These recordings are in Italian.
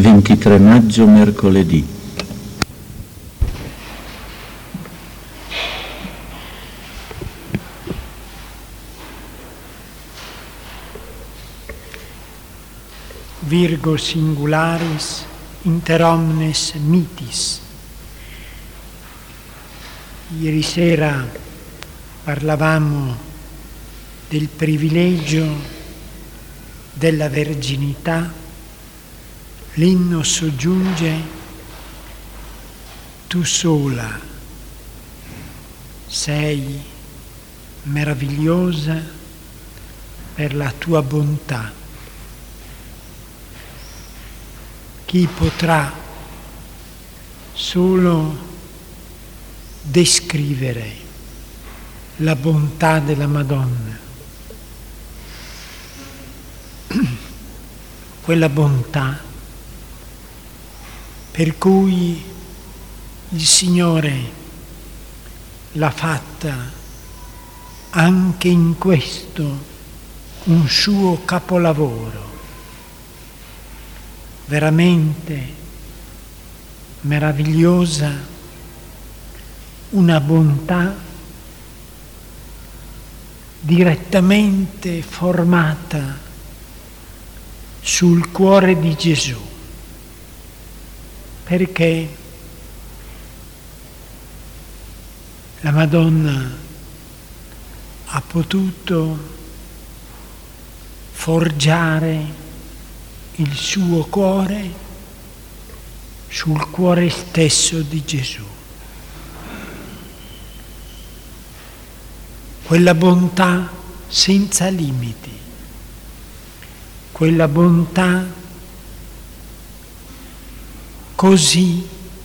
23 maggio, mercoledì. Virgo singularis inter omnes mitis. Ieri sera parlavamo del privilegio della verginità. L'inno soggiunge: tu sola sei meravigliosa per la tua bontà. Chi potrà solo descrivere la bontà della Madonna? Quella bontà per cui il Signore l'ha fatta anche in questo un suo capolavoro. Veramente meravigliosa, una bontà direttamente formata sul cuore di Gesù, perché la Madonna ha potuto forgiare il suo cuore sul cuore stesso di Gesù. Quella bontà senza limiti, quella bontà così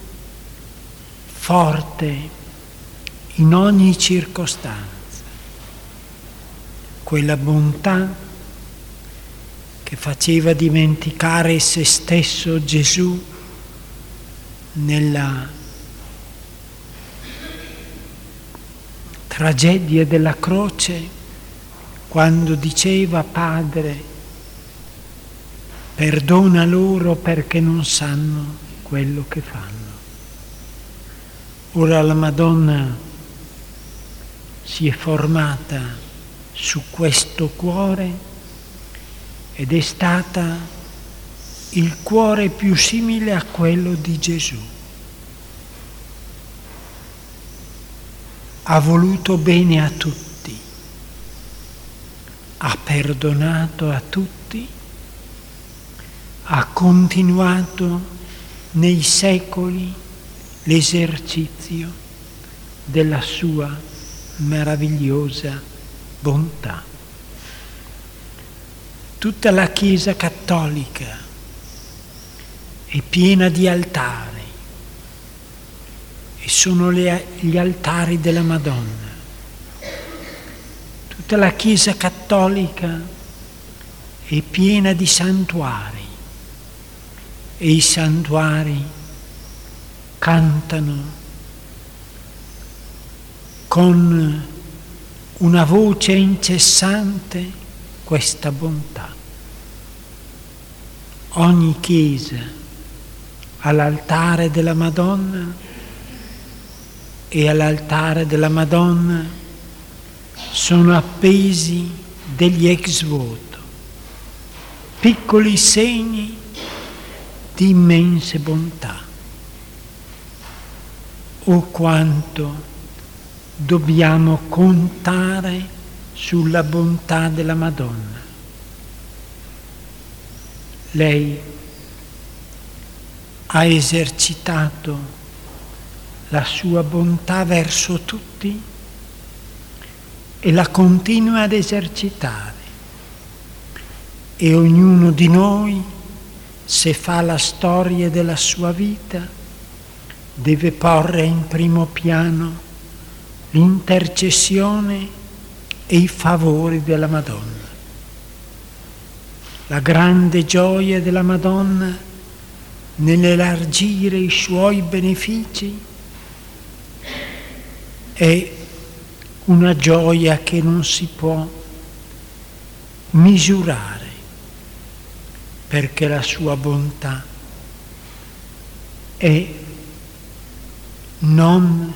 forte in ogni circostanza, quella bontà che faceva dimenticare se stesso Gesù nella tragedia della croce, quando diceva: Padre, perdona loro perché non sanno quello che fanno. Ora la Madonna si è formata su questo cuore ed è stata il cuore più simile a quello di Gesù. Ha voluto bene a tutti, ha perdonato a tutti, ha continuato nei secoli l'esercizio della sua meravigliosa bontà. Tutta la Chiesa cattolica è piena di altari e sono gli altari della Madonna. Tutta la Chiesa cattolica è piena di santuari e i santuari cantano con una voce incessante questa bontà. Ogni chiesa all'altare della Madonna e all'altare della Madonna sono appesi degli ex voto, piccoli segni di immense bontà. O quanto dobbiamo contare sulla bontà della Madonna. Lei ha esercitato la sua bontà verso tutti e la continua ad esercitare. E ognuno di noi, se fa la storia della sua vita, deve porre in primo piano l'intercessione e i favori della Madonna. La grande gioia della Madonna nell'elargire i suoi benefici è una gioia che non si può misurare, perché la sua bontà è non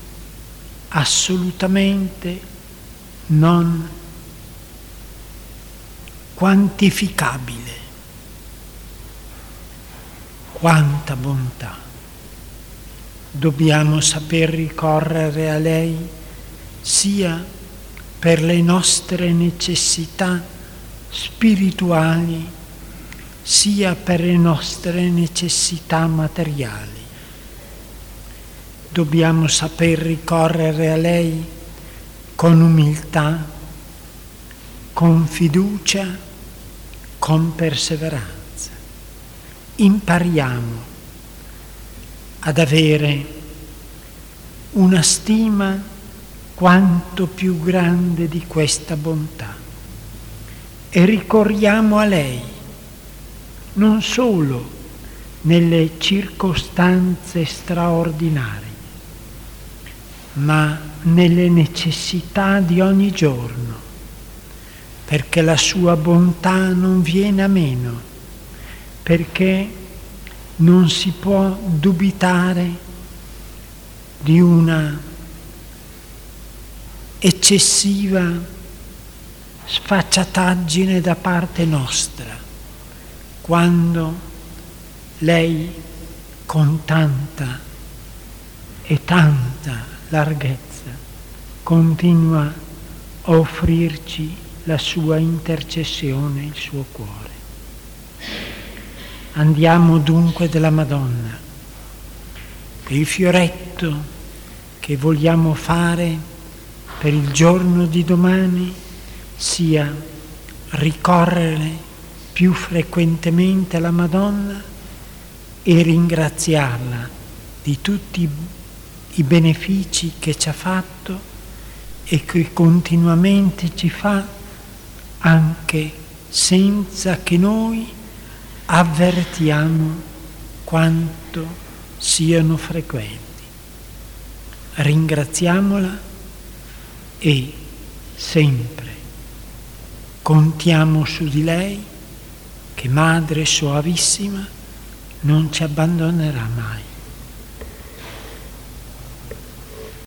assolutamente non quantificabile. Quanta bontà! Dobbiamo saper ricorrere a lei sia per le nostre necessità spirituali, sia per le nostre necessità materiali. Dobbiamo saper ricorrere a lei con umiltà, con fiducia, con perseveranza. Impariamo ad avere una stima quanto più grande di questa bontà e ricorriamo a lei non solo nelle circostanze straordinarie, ma nelle necessità di ogni giorno, perché la sua bontà non viene a meno, perché non si può dubitare di una eccessiva sfacciataggine da parte nostra, quando lei con tanta e tanta larghezza continua a offrirci la sua intercessione, il suo cuore. Andiamo dunque della Madonna. Il fioretto che vogliamo fare per il giorno di domani sia ricorrere più frequentemente alla Madonna e ringraziarla di tutti i benefici che ci ha fatto e che continuamente ci fa, anche senza che noi avvertiamo quanto siano frequenti. Ringraziamola e sempre contiamo su di lei che Madre Soavissima non ci abbandonerà mai.